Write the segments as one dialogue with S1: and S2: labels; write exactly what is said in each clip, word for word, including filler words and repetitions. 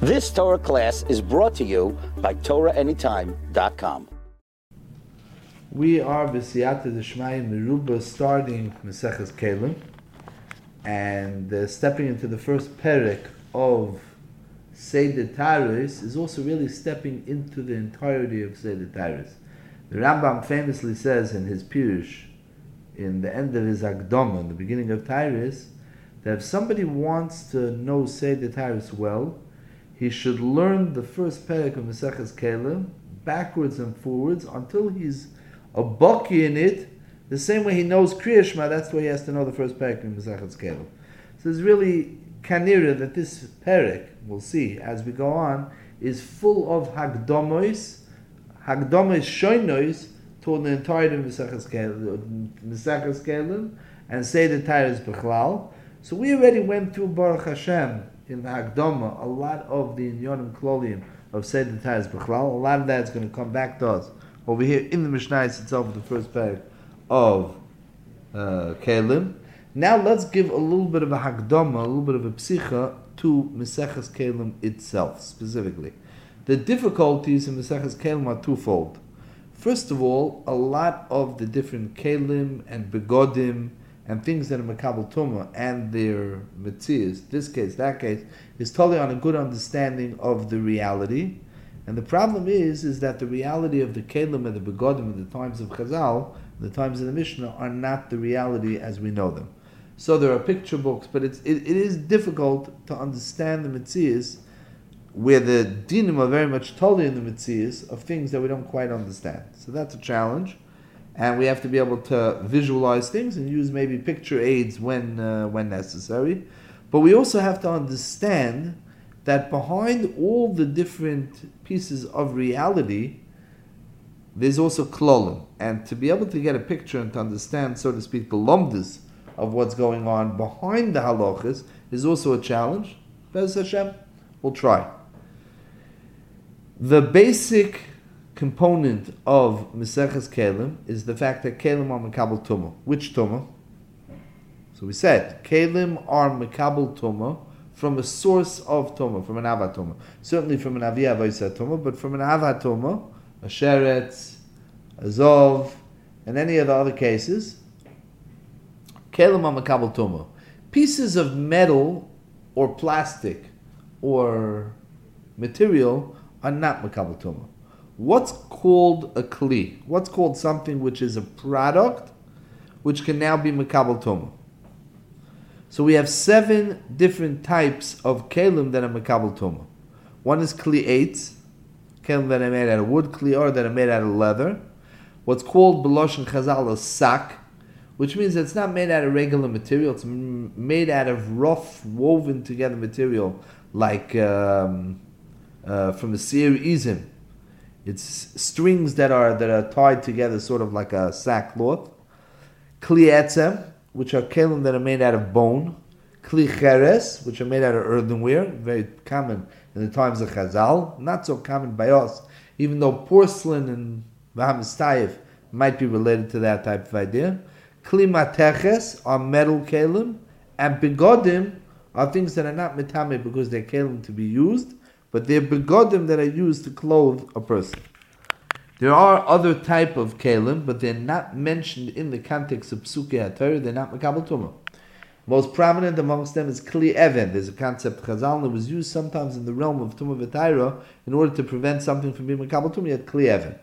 S1: This Torah class is brought to you by Torah Anytime dot com.
S2: We are B'siyata D'Shmaya Meruba starting Maseches Kelim and uh, stepping into the first perek of Seder Taharos is also really stepping into the entirety of Seder Taharos. The Rambam famously says in his Pirush, in the end of his Akdama, in the beginning of Taharos, that if somebody wants to know Seder Taharos well, he should learn the first perek of Maseches Kelim backwards and forwards until he's a baki in it, the same way he knows Kriya Shema, that's the way he has to know the first perek of Maseches Kelim. So it's really kanira that this perek, we'll see as we go on, is full of hagdomos, hagdomos shoynos toward the entirety of Maseches Kelim, Maseches Kelim, and Seder Taharos B'chlal. So we already went through Baruch Hashem in the Hagdama, a lot of the Inyonim Klolim of Seder Taharos B'chlal. A lot of that is going to come back to us over here in the Mishnah itself, the first perek of uh, Kelim. Now let's give a little bit of a Hagdama, a little bit of a psicha to Maseches Kelim itself, specifically. The difficulties in Maseches Kelim are twofold. First of all, a lot of the different Kelim and Begodim and things that are Makabel Tumah and their Metzias, this case, that case, is totally on a good understanding of the reality. And the problem is, is that the reality of the Kelim and the Begodim in the times of Chazal, the times of the Mishnah, are not the reality as we know them. So there are picture books, but it's, it, it is difficult to understand the Metzias where the dinim are very much totally in the Metzias of things that we don't quite understand. So that's a challenge. And we have to be able to visualize things and use maybe picture aids when uh, when necessary. But we also have to understand that behind all the different pieces of reality, there's also klolim. And to be able to get a picture and to understand, so to speak, the lomdas of what's going on behind the halachas is also a challenge. Bez Hashem, we'll try. The basic component of Maseches Kelim is the fact that Kelim are Mekabel Tumah. Which Tumah? So we said, Kelim are Mekabel Tumah from a source of Tumah, from an Ava Tumah. Certainly from an Aviyah Vaisa Tumah, but from an Ava Tumah, a Sheretz, a Zov, and any of the other cases, Kelim are Mekabel Tumah. Pieces of metal or plastic or material are not Mekabel Tumah. What's called a kli? What's called something which is a product which can now be Mekabel Tumah? So we have seven different types of kelim that are Mekabel Tumah. One is kli eitz, kelim that are made out of wood, kli or that are made out of leather. What's called B'loshen Chazal a sak, which means it's not made out of regular material, it's made out of rough, woven together material like um, uh, from a seir izim. It's strings that are that are tied together, sort of like a sackcloth. Kli etzem, which are kelim that are made out of bone. Kli cheres, which are made out of earthenware, very common in the times of Chazal, not so common by us, even though porcelain and v'hamistayif might be related to that type of idea. Kli mateches are metal kelim, and begodim are things that are not mitame because they're kelim to be used, but they're begodim that are used to clothe a person. There are other type of kelim, but they're not mentioned in the context of Psukei HaTorah. They're not Mekabel Tumah. Most prominent amongst them is Kli Even. There's a concept Chazal that was used sometimes in the realm of Tumah V'Taira in order to prevent something from being Mekabel Tumah. Yet Kli Even.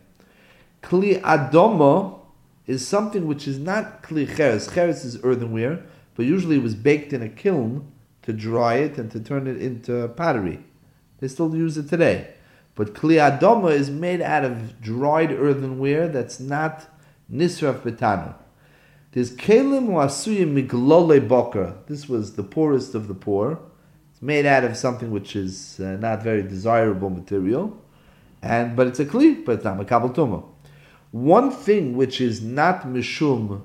S2: Kli Adoma is something which is not Kli Cheres. Cheres is earthenware, but usually it was baked in a kiln to dry it and to turn it into pottery. They still use it today. But Kli Adoma is made out of dried earthenware that's not Nisraf Betanu. There's Kelim Asuyim Miglole Boker. This was the poorest of the poor. It's made out of something which is uh, not very desirable material. and But it's a Kli, but it's not Mekabel Tumah. One thing which is not Mishum,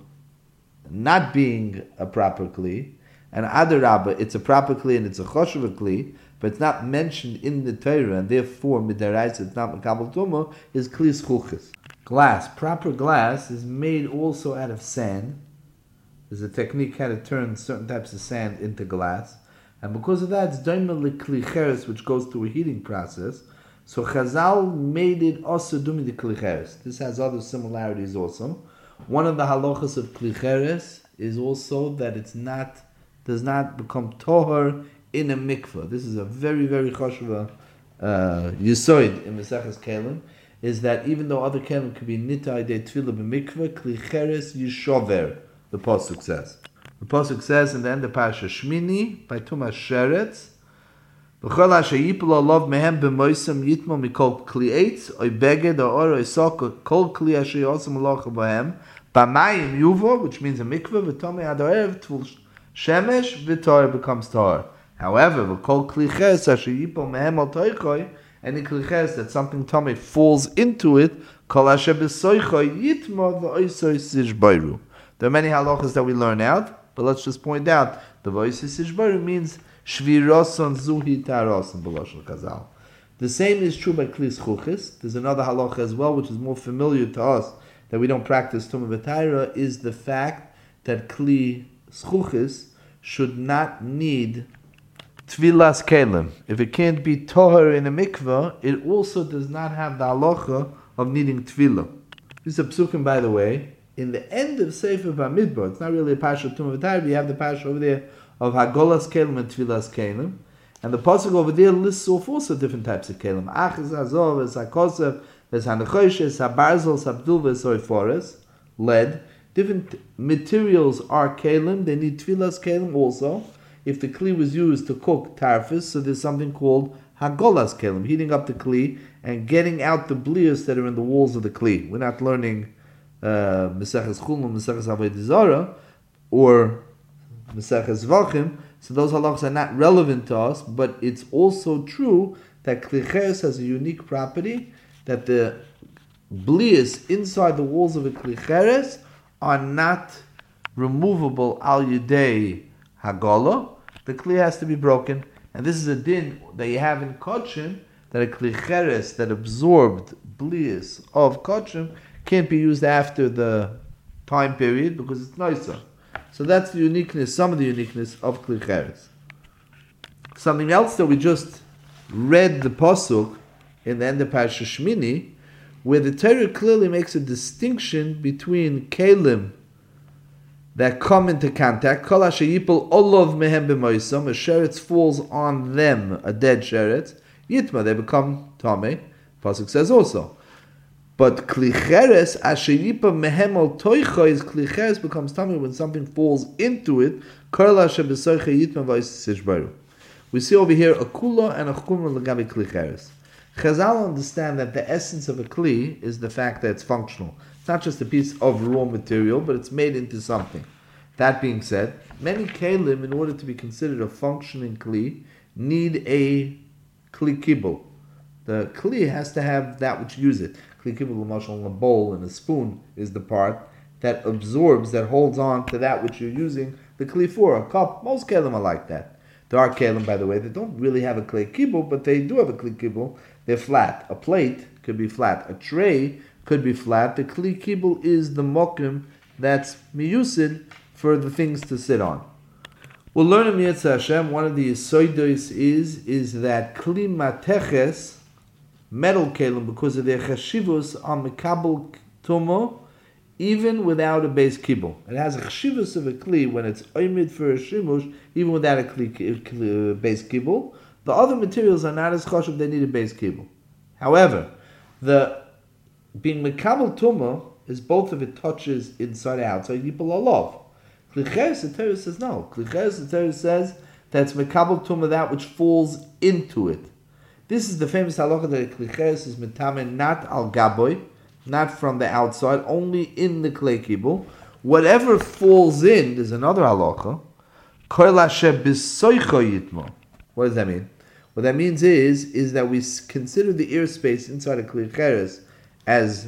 S2: not being a proper Kli, and Adarabba, it's a proper Kli and it's a Choshev Kli, but it's not mentioned in the Torah, and therefore midaraisa it's not Mekabel Tumah, is Kli Schuchis. Glass, proper glass, is made also out of sand. There's a technique how to turn certain types of sand into glass. And because of that, it's doimel lekli cheres, which goes through a heating process. So Chazal made it also dumi the kli cheres. This has other similarities also. One of the halachas of kli cheres is also that it's not, does not become tohar in a mikveh. This is a very, very chashuva uh, yisoid in Maseches Kelim, is that even though other kelim could be nitai de tefillah b'mikveh, kli cheres yishover, the pasuk says. The pasuk says in the end of Parasha Shmini, by Tumas Sheretz, v'chol asher yipol olav mehem b'moisam yitmo mikol kli eitz, oy beged or or oy sok, kol kli asher yosam malacha b'hem, b'mayim yuvo, which means a mikveh, v'tomei ad ha'erev tvul shemesh, v'tor becomes tar. However, v'kol kli cheres asher yipol mehem al toichoi, any kli cheres that something tomei falls into it, kol asher b'soichoi yitmo v'oisoi sishbayru. There are many halachas that we learn out, but let's just point out the v'oisoi sishbayru means shviroson zuhi taroson b'lashon Chazal. The same is true by kli zchuchis. There's another halacha as well, which is more familiar to us that we don't practice tumah v'taira, is the fact that kli zchuchis should not need Tvilas kelim. If it can't be tohar in a mikveh, it also does not have the halacha of needing tvilah. This is a psukim, by the way, in the end of Sefer Bamidbar. It's not really a pasha of Tumah V'Tayr, but you have the pasha over there of Hagolas kelim and Tvilas kelim. And the pasuk over there lists off also different types of kelim. Achaz, Azov, Hakosev, Hanechoshes, Habarzel, Habdul, Soifores, lead. Different materials are kelim. They need Tvilas kelim also. If the kli was used to cook tarfus, so there's something called hagolas kelim, heating up the kli and getting out the blias that are in the walls of the kli. We're not learning Meseches Chulin, Meseches Avodah Zarah, or Meseches Vachim, so those halachas are not relevant to us, but it's also true that kli cheres has a unique property, that the blias inside the walls of a kli cheres are not removable al yedei hagolah. The kli has to be broken, and this is a din that you have in kodshim, that a kli cheres that absorbed blias of kodshim can't be used after the time period because it's nicer. So that's the uniqueness, some of the uniqueness of kli cheres. Something else that we just read the pasuk in the end of Parashat Shmini, where the Torah clearly makes a distinction between kelim that come into contact. Kol asher yipol olav mehem b'moisam, a sheretz falls on them, a dead sheretz, yitma, they become tamei. Pasuk says also. But kli cheres asher yipol mehem al toichos, kli cheres becomes tamei when something falls into it. Kol asher b'soicha yitma v'ois sishbaru. We see over here a kula and a chumra l'gabi kli cheres. Chazal understand that the essence of a kli is the fact that it's functional. It's not just a piece of raw material, but it's made into something. That being said, many kelim, in order to be considered a functioning kli, need a kli kibul. The kli has to have that which use it. Kli kibul, l'mashal, a bowl and a spoon is the part that absorbs, that holds on to that which you're using the kli for. A cup, most kelim are like that. There are kelim, by the way, that don't really have a kli kibul, but they do have a kli kibul. They're flat. A plate could be flat. A tray could be flat. The kli kibul is the mokim that's miyusid for the things to sit on. We'll learn in Yitzhak Hashem, one of the yisoidos is, is that kli mateches, metal kelim, because of their chashivus, are mekabel tumo, even without a base kibul. It has a chashivus of a kli when it's oimid for a shimush, even without a kli, kli, base kibul. The other materials are not as chashuv, they need a base kibul. However, the being mekabel tumo is both of it touches inside and outside. People are love. Kli cheres, the Torah says no. Kli cheres, the Torah says that's mekabel tumo, that which falls into it. This is the famous halacha that kli cheres is metame not al gaboy, not from the outside, only in the klei kibul. Whatever falls in, there's another halacha. Kol asher b'soicho yitmo. What does that mean? What that means is, is that we consider the airspace inside a kli cheres as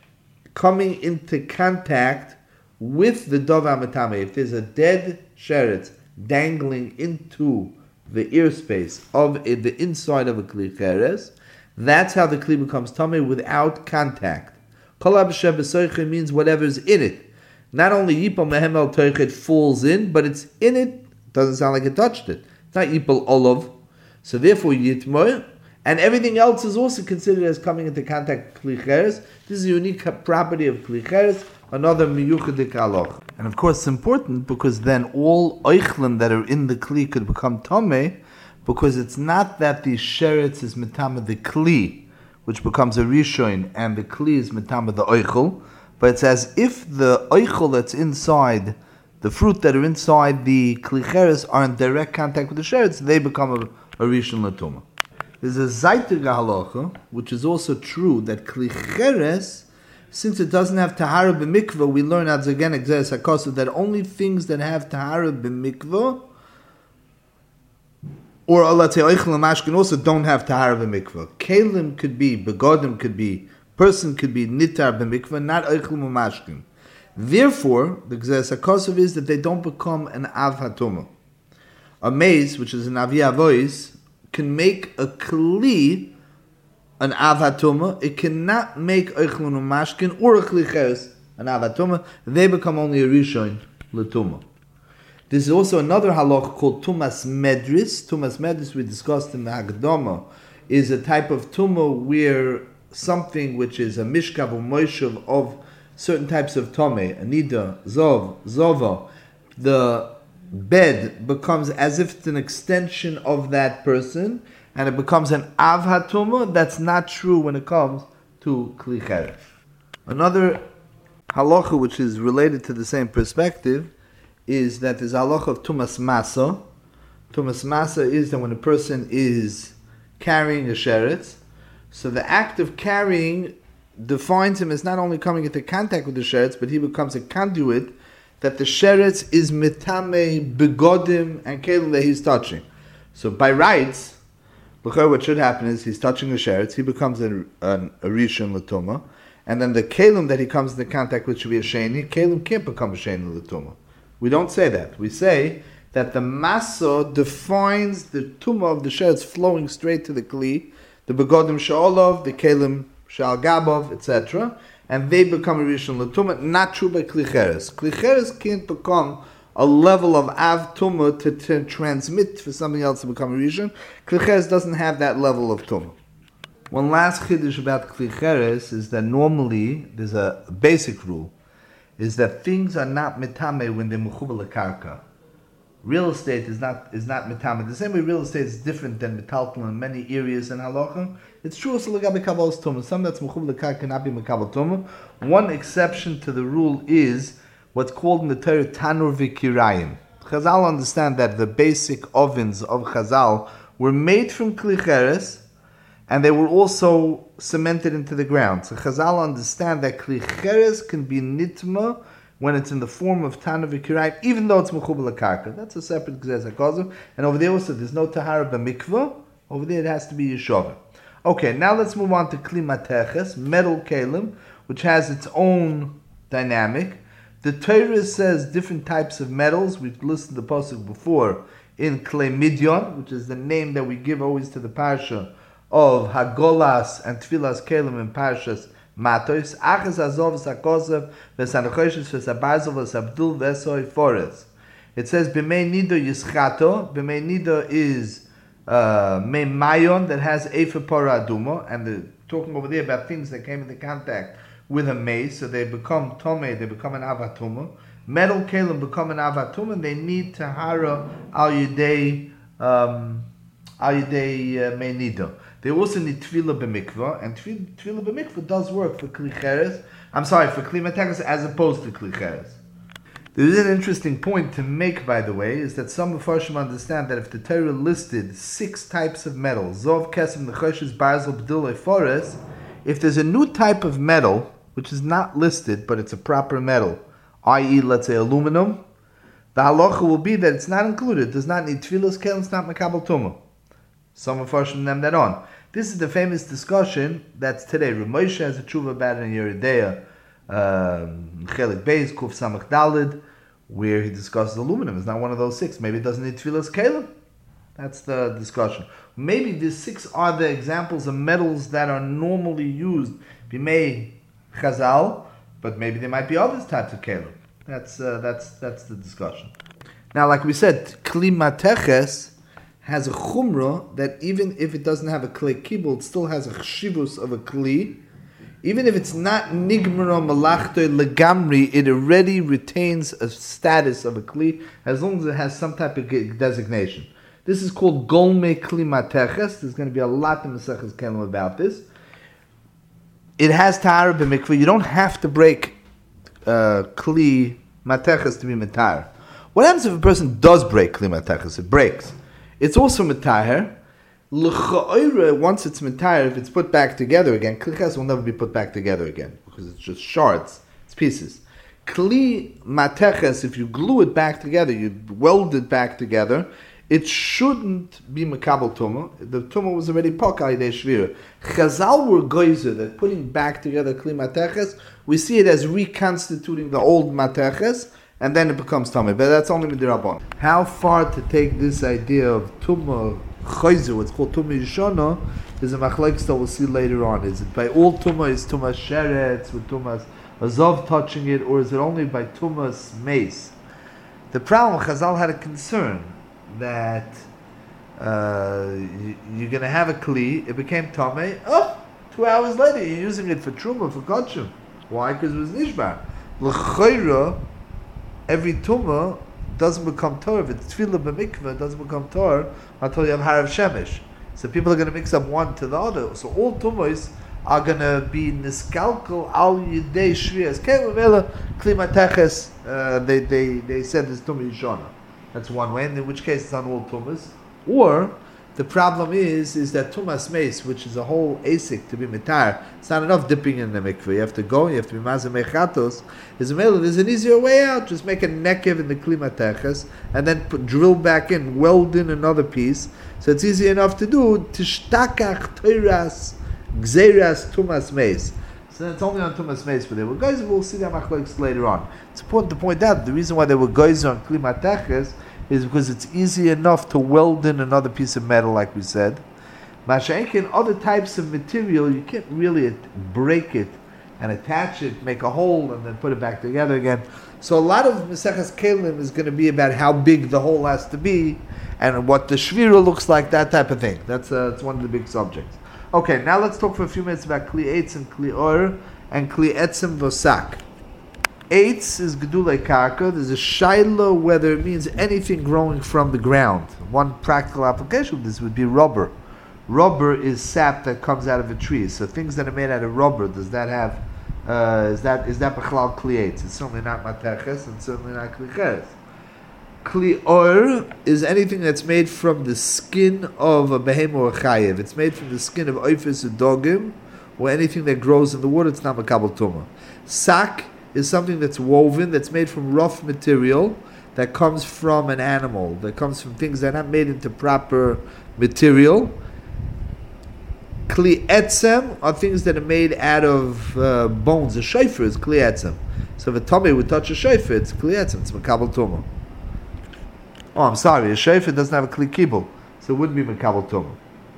S2: coming into contact with the dova matame. If there's a dead sheretz dangling into the airspace of a, the inside of a kli cheres, that's how the kli becomes tamei without contact. Kol b'shem b'soiche means whatever's in it. Not only yipol mehem el toich, it falls in, but it's in it. Doesn't sound like it touched it. not yipol olav. So therefore yitmoy, and everything else is also considered as coming into contact with kli cheres. This is a unique property of kli cheres, another miyuchadik halacha. And of course it's important because then all oichlim that are in the kli could become tomei, because it's not that the sheretz is mitama the kli, which becomes a rishon, and the kli is mitama the oichel, but it's as if the oichel that's inside, the fruit that are inside the kli cheres are in direct contact with the sheretz, they become a, a rishon l'tumah. There's a zaytig halacha, which is also true, that kli cheres, since it doesn't have tahara b'mikvah, we learn as again exeres hakosav that only things that have tahara b'mikvah, or let's say oichel and mashkin also don't have tahara b'mikvah. Kelim could be, begodim could be, person could be nitar b'mikvah, not oichel and mashkin. Therefore, the exeres hakosav is that they don't become an av hatumah. A maze, which is an avi avois, can make a kli an avatuma. It cannot make oichlun mashkin or a kli cheres an avatuma. They become only a rishon l'tuma. This is also another halach called tumas medris. Tumas medris we discussed in the Hagdama is a type of tuma where something which is a mishkav or moishav of certain types of tome, anida, zov, zova, the bed becomes as if it's an extension of that person, and it becomes an av hatuma. That's not true when it comes to kli cheres. Another halacha which is related to the same perspective is that there's a halacha of tumas masa. Tumas masa is that when a person is carrying a sheretz, so the act of carrying defines him as not only coming into contact with the sheretz, but he becomes a conduit that the sheretz is mitame, begodim, and kelim that he's touching. So by rights, what should happen is he's touching the sheretz, he becomes an, an, a rishon l'tumah, and then the kelim that he comes into contact with should be a sheni. Kelim can't become a sheni l'tumah. We don't say that. We say that the masa defines the tumah of the sheretz flowing straight to the kli, the begodim sha'olov, the kelim sha'al gabov, et cetera, and they become a rishon l'tumah. Not true by kli cheres. Kli cheres can't become a level of av tumah to, to transmit for something else to become a rishon. Kli cheres doesn't have that level of tumah. One last chiddush about kli cheres is that normally there's a basic rule, is that things are not mitame when they're mechubar lekarka. Real estate is not is not mitame. The same way real estate is different than metaltal in many areas in halacha. It's true also legabe kabbalas tumah. Some that's mechubar lekarka cannot be mekabel tumah. One exception to the rule is what's called in the Torah tanur v'kirayim. Chazal understand that the basic ovens of Chazal were made from kli cheres, and they were also cemented into the ground. So Chazal understand that kli cheres can be nitma when it's in the form of tanur v'kirayim, even though it's mechubar lekarka. That's a separate gzez hakozim. And over there also there's no tahara b'mikvah. Over there it has to be yeshava. Okay, now let's move on to kli mateches, metal kelim, which has its own dynamic. The Torah says different types of metals. We've listened to the pasuk before in Klei Midyon, which is the name that we give always to the parsha of Hagolas and Tfilas Kelim in Parshas Matos. Achas Azov Sakosev Vesanachoshes Vesabarzov Vesabdul Vesoi Forest. It says B'mei Nido Yischato. B'mei Nido is uh, Mei Mayon that has Efa Pora Aduma, and the talking over there about things that came into contact with a mace, so they become tomei, they become an avatuma. Metal kelim become an avatuma, and they need tahara al yidei um, al yidei meinido. They also need tefillah b'mikvah, and tefillah b'mikvah does work for kli cheres. I'm sorry, for kli mateches as opposed to kli cheres. There is an interesting point to make, by the way, is that some Mefarshim understand that if the Torah listed six types of metals, zov, kesem, nechoshes, barzel, b'dulei, forest, if there's a new type of metal which is not listed, but it's a proper metal, that is, let's say aluminum, the halacha will be that it's not included. It does not need tefillas, kelim, it's not mekabel tumah. Some of us name that on. This is the famous discussion that's today. Rav Moshe has a tshuva about it in Yeridea, Chelik Beis, Kuf Samach Dalid, where he discusses aluminum. It's not one of those six. Maybe it doesn't need tefillas, kelim. That's the discussion. Maybe these six are the examples of metals that are normally used, bimei Chazal, but maybe there might be other types of kelim. That's uh, that's that's the discussion. Now, like we said, kli mateches has a chumrah that even if it doesn't have a kli kibul, it still has a chshivus of a kli. Even if it's not nigmara malachto legamri, it already retains a status of a kli as long as it has some type of designation. This is called golme kli mateches. There's going to be a lot in Maseches Kelim about this. It has tahara b'mikveh. You don't have to break uh, kli mateches to be metar. What happens if a person does break kli mateches? It breaks. It's also metar. L'cha'oire, once it's metar, if it's put back together again, kliches will never be put back together again because it's just shards, it's pieces. Kli mateches, if you glue it back together, you weld it back together, it shouldn't be mekabel tumah. The tumah was already pokai de shvira. Chazal were goyzer that putting back together kli mateches, we see it as reconstituting the old mateches, and then it becomes tumah. But that's only midirabon. How far to take this idea of tumah chayzer, what's called tumah yishana, is a machlekes that we'll see later on. Is it by all tumah, is tumah sheretz, with tumah azov touching it, or is it only by tumah's mace? The problem, Chazal had a concern that uh, you, you're going to have a kli, it became tameh, oh, two hours later you're using it for truma, for kodshim. Why? Because it was nishbar. L'chayra, every tumah doesn't become Torah. If it's tefillah b'mikveh, it doesn't become Torah until you have harav shemesh. So people are going to mix up one to the other. So all tumahs are going to be niskalkel al yidei shvias. Ke'uvela kli mateches. They they they said this tumah yishana. That's one way, and in which case it's on all tumahs. Or the problem is is that tumas meis, which is a whole asik to be mitar, it's not enough dipping in the mikveh. You have to go, you have to be mazeh mechatos. There's an easier way out. Just make a nekev in the kli mateches, and then put, drill back in, weld in another piece. So it's easy enough to do. Tishtakach toiras gzeiras tumas meis. So it's only on tumas meis, but they were guys. We'll see that machlokes later on. It's important to point out the reason why they were guys on kli mateches is because it's easy enough to weld in another piece of metal, like we said. Masha'enkin, other types of material, you can't really break it and attach it, make a hole, and then put it back together again. So a lot of Maseches Kelim is going to be about how big the hole has to be and what the shvira looks like, that type of thing. That's, uh, that's one of the big subjects. Okay, now let's talk for a few minutes about Kli Eitz and Kli Or and Kli Etzem Vosak. Eitz is Gedulei Karka. There's a shaila whether it means anything growing from the ground. One practical application of this would be rubber. Rubber is sap that comes out of a tree. So things that are made out of rubber, does that have, uh, is that is that Bechlal Kli Eitz? It's certainly not Mateches and certainly not Kli Ches. Kli Or is anything that's made from the skin of a behem or a chayev. It's made from the skin of oifis or dogim, or anything that grows in the water, it's not Makabel Tumah. Sak is something that's woven, that's made from rough material, that comes from an animal, that comes from things that are not made into proper material. Kli etzem are things that are made out of uh, bones. A shofar is kli etzem. So if a tummy would touch a shofar, it's kli etzem, it's makabel tumah. Oh, I'm sorry, a shofar doesn't have a kli kibul, so it wouldn't be makabel tumah.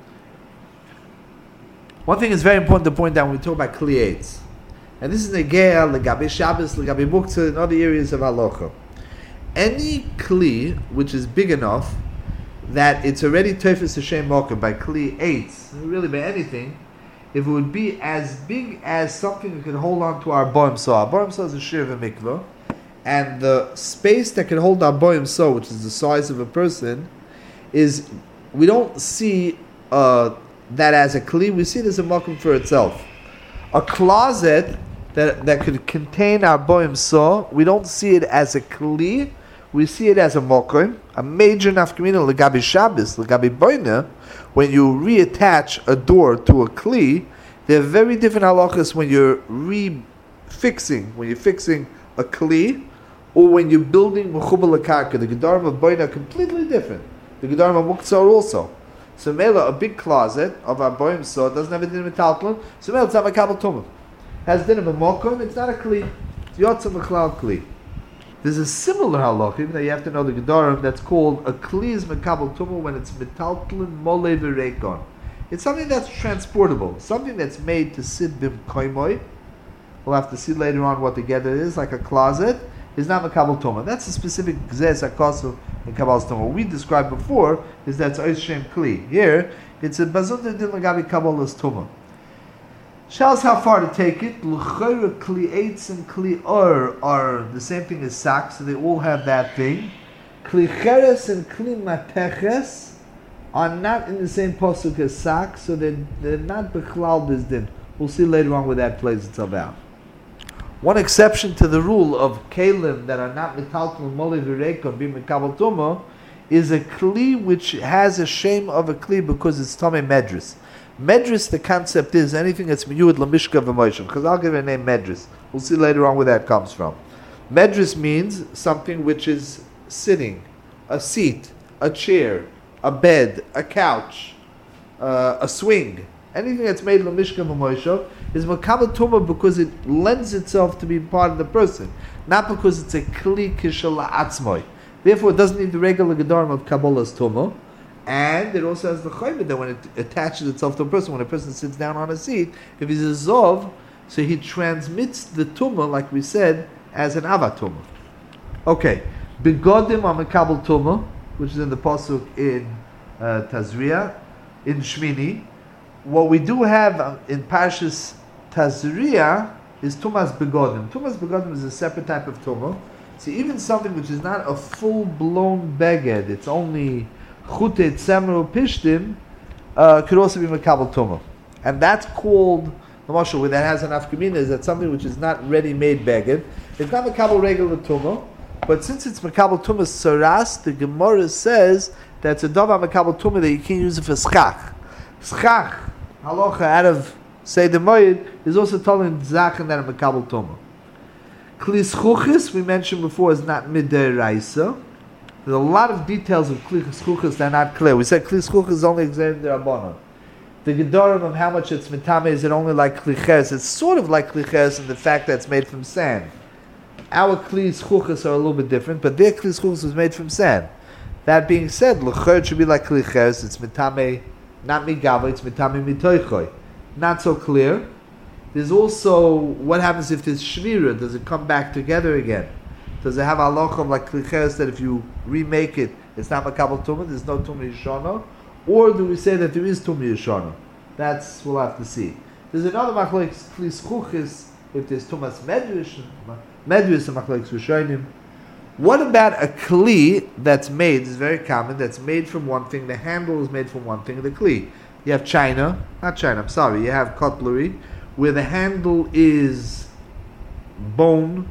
S2: One thing is very important to point out when we talk about kli eitz. And this is Negea, Legabi Shabbos, Legabi Muktzah, and other areas of Halacha. Any Kli, which is big enough, that it's already Teufus Hashem Mokum by Kli Eitz, really by anything, if it would be as big as something that could hold on to our Boim Soh. Our Boim Soh is a Shir of a Mikvah, and the space that can hold our Boim Soh, which is the size of a person, is, we don't see uh, that as a Kli, we see it as a Mokum for itself. A closet that that could contain our boim soh, we don't see it as a kli, we see it as a mokim, a major nafkamina legabi Shabbos, legabi boina. When you reattach a door to a kli, they're very different halachas when you're refixing, when you're fixing a kli, or when you're building mechubal lakarka. The gedarim of boina are completely different. The gedarim of muktzah are also. So mela, a big closet of our boim soh doesn't have a din of metaltlin. So mela, it's not a kabel tumah. Has din of a mokum, it's not a kli. It's yotza mechlal kli. There's a similar halach, even though you have to know the gedarim, that's called a kli is mekabel tumah when it's metaltlin mole v'reikon. It's something that's transportable, something that's made to sit bim koimoy. We'll have to see later on what the gather is, like a closet, is not Makabal Tuma. That's a specific Gzes HaKosu in Kabbal's Tuma. What we described before is that's Ois Shem Kli. Here, it's a Bazunda Din Lagabi Kabbalah's Tuma. Shows how far to take it. L'chayra Kli Eitz and Kli Or are the same thing as Sak, so they all have that thing. Kli Cheres and Kli Mateches are not in the same posuk as Sak, so they're, they're not Bechlal Bizdin. We'll see later on where that plays itself out. One exception to the rule of Kalim that are not Metaltal Moli Virekon be Mekabal Tuma is a Kli which has a shame of a Kli because it's Tomei Medris. Medris, the concept is anything that's Miyud Lamishka V'Moishim, because I'll give it a name Medris. We'll see later on where that comes from. Medris means something which is sitting, a seat, a chair, a bed, a couch, uh, a swing. Anything that's made Lamishka V'Moishim is Makabal Tuma because it lends itself to be part of the person, not because it's a Kli Kishal Atzmoi. Therefore, it doesn't need the regular Gedarim of Kabbalah's Tuma, and it also has the Chayvah that when it attaches itself to a person, when a person sits down on a seat, if he's a Zov, so he transmits the Tuma, like we said, as an Ava Tuma. Okay, Begodim are Makabal Tuma, which is in the Pasuk in uh, Tazria, in Shmini. What we do have in Parshas Tazria is Tumas Begodim. Tumas Begodim is a separate type of Tumah. So even something which is not a full-blown beged, it's only Chute, Tzemer, Pishtim, uh, could also be Makabal Tumah. And that's called, the Mashal, where that has an afkamina, is that something which is not ready-made beged. It's not Makabal regular Tumah, but since it's Makabal Tumah Saras, the Gemara says that's a Dava Makabal Tumah that you can't use it for Schach. Schach, halacha out of Seder Moed, is also told in Zach and that a Makabal Tumah. Klis Chuchis, we mentioned before, is not Midei Raisa. There's a lot of details of Klis Chuchis that are not clear. We said Klis Chuchis is only examined in the Rabbanon. The Gedorim of how much it's Mitame, is it only like Kliches? It's sort of like Kliches in the fact that it's made from sand. Our Klis Chuchis are a little bit different, but their Klis Chuchis was made from sand. That being said, L'chor should be like Kliches, it's Mitame, not Migava, it's Mitame Mitoichoi. Not so clear. There's also, what happens if there's Shmira? Does it come back together again? Does it have halacha like Kliches that if you remake it, it's not Makabal Tumah, there's no Tumah Yishana? Or do we say that there is Tumah Yishana? That's, we'll have to see. There's another Machlokes Klis Chuchis, if there's Tumas Medrish, Medrish and Machlokes Rishonim. What about a Kli that's made, is very common, that's made from one thing, the handle is made from one thing, the Kli. You have China, not China, I'm sorry, you have cutlery, where the handle is bone,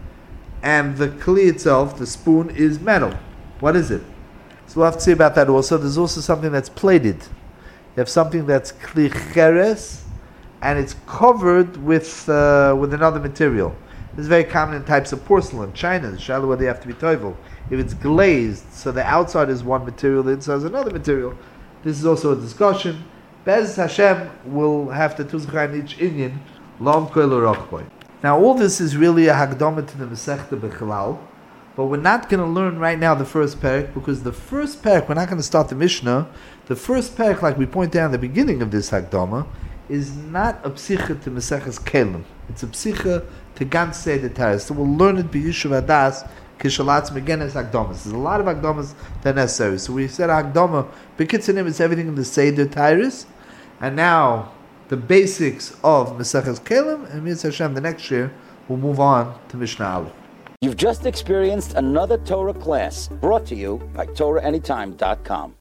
S2: and the Kli itself, the spoon, is metal. What is it? So we'll have to see about that also. There's also something that's plated. You have something that's Kli Cheres, and it's covered with uh, with another material. This is very common in types of porcelain. China, the shallow where they have to be toivel. If it's glazed, so the outside is one material, the inside is another material. This is also a discussion. Bez Hashem will have to tuzcha each Inyan, Lam Koil Rochboy. Now all this is really a Hagdama to the Masechta Bechalal, but we're not going to learn right now the first parak, because the first parak, we're not going to start the Mishnah. The first parak, like we point out in the beginning of this Hagdama, is not a psicha to Maseches Kelim. It's a psicha to Gans Seder Taras. So we'll learn it b'Yishuv Adas, Kishalatz again as Hagdamas. There's a lot of Hagdamas that are necessary. So we said Hagdama, B'Kitzanim, it's everything in the Seder Taras. And now, the basics of Maseches Kelim, and Mitzvah Hashem, the next year, we'll move on to Mishnah Aleph.
S1: You've just experienced another Torah class brought to you by Torah Anytime dot com.